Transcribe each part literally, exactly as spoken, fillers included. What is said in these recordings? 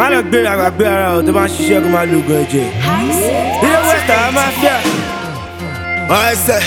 má lọ gbé ara gbé ara ọ̀ tó bá ń ṣiṣẹ́ kó máa lògùn ẹ̀jẹ̀. ilé wẹ́tà á máa fíà. I say,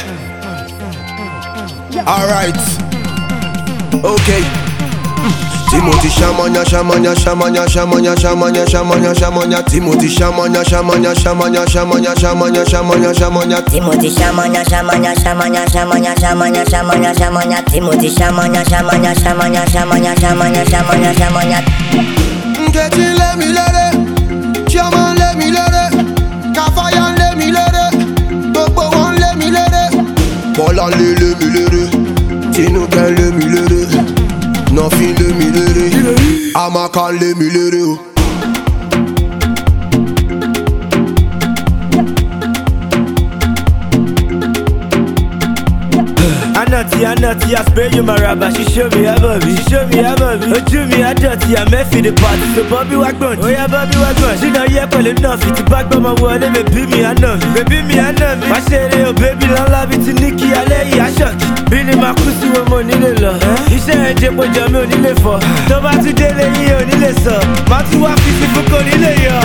alright, okay. Timothy Shamanya, Shamanya, Shamanya, Shamanya, Shamanya, Shamanya, Shamanya. Timothy Shamanya, Shamanya, Shamanya, Shamanya, Shamanya, Shamanya, Shamanya. Timothy Shamanya, Shamanya, Shamanya, Shamanya, Shamanya, Shamanya, Shamanya. Timothy Shamanya, Shamanya, Shamanya, Shamanya, Shamanya, Shamanya, Shamanya. Getting let me let it, Shaman let me let it, Kafayan let me let it, Bobo one let me let it, Bola let me let it, Tino can let me let it. Nothing let me let it, I'ma call let me let it. Anati, Anati, I spare you my rubber. She show me a Bobby, she show me a Bobby. Oh, do me a dirty, I'm F in the party. So Bobby Wagbon, oh yeah, Bobby Wagbon. She know yeah, call enough. It's back by my word, and baby me, I know me. Baby me, I know me. My shady, oh baby, long love it to Nikki, I lay you, I shock. Billy Makusi, one more nile love. He said, Jebo Jamo, nile for. Toba today, lay you, nile so. Matu wa fifty for nile yo.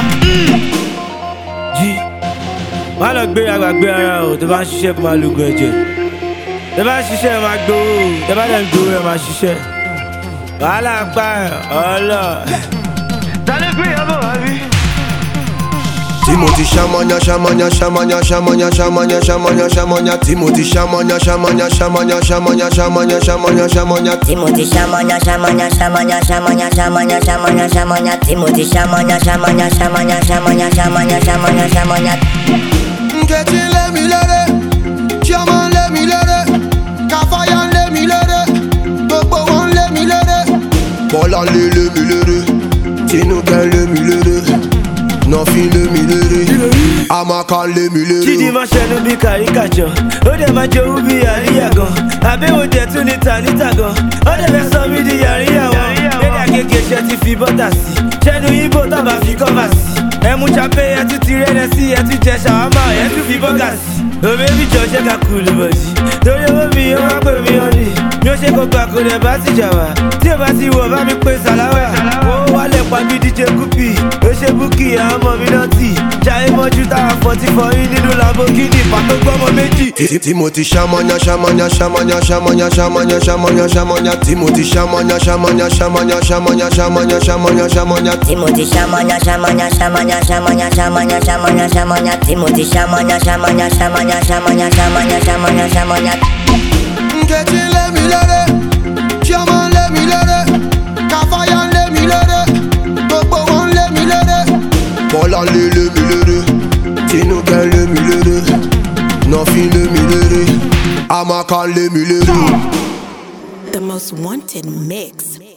G. Má lọ gbé ara gbé ara o, tó bá ń ṣiṣẹ́ kó máa lògùn ẹ̀jẹ̀. Tẹ́ bá ń ṣiṣẹ́ máa gbowó, tẹ́ bá dẹ̀ ń gbowó ẹ̀ máa ṣiṣẹ́. Wàhálà pa ẹ̀ ọlọ. Ta ló gbé ìyàbọ̀ wá bí? Timothy Shamanya, Shamanya, Shamanya, Shamanya, Shamanya, Shamanya, Shamanya. Timothy Shamanya, Shamanya, Shamanya, Shamanya, Shamanya, Shamanya, Shamanya. Timothy Shamanya, Shamanya, Shamanya, Shamanya, Shamanya, Shamanya, Shamanya. Timothy Shamanya, Shamanya, Shamanya, Shamanya, Shamanya, Shamanya, Shamanya. Getting let me let it, Shaman let me let it, Kafayan let me let it, Bobo one let me let it, Bola let me let it, Tino can let me let it, Nothing let me let it, I'ma call let me let it. Chidi ma ṣẹnu bí kàríkàjọ, ó dẹ̀ máa jowú bí àríyá gan. Àbẹ̀wò jẹ̀ tún ní tàníta gan, ó dẹ̀ fẹ́ sọ mí di yàríyá wọn. Lédè àgègè ṣe ti fi bọ́tà sí, ṣẹ́nu ibo tábà fi kọ́fà sí. Ẹmu champagne ẹ tún ti rẹ́nẹ̀ sí, ẹ tún jẹ ṣàwámà, ẹ tún fi bọ́gà sí. Òbí mi jọ ṣe ká kúlù bọ̀dì, torí owó mi ó wá pè mí ọ́nì. Mi ò ṣe kó gbà kó lè bá ti jà wá, tí ò bá ti wọ̀ bá mi pé sàláwà. Wọ́n wálẹ̀ pa bí D J Kupi, ó ṣe búkì àwọn ọmọ mi náà tì. Jayé mọ́jú táwa fọ́tí fọ́yín nínú Lamborghini, pàtó gbọ́mọ méjì. Timothy Shamanya, Shamanya, Shamanya, Shamanya, Shamanya, Shamanya, Shamanya. Timothy Shamanya, Shamanya, Shamanya, Shamanya, Shamanya, Shamanya, Shamanya. Timothy Shamanya, Shamanya, Shamanya, Shamanya, Shamanya, Shamanya, Shamanya. Timothy Shamanya, Shamanya, Shamanya, Shamanya, Shamanya, Shamanya, Shamanya. Getting let me let it, Shaman let me let it, Kafayan let me let it, Bobo one let me let it, Bola let me let it, Tino can let me let it, Nothing let me let it, I'ma call let me let it. The most wanted mix.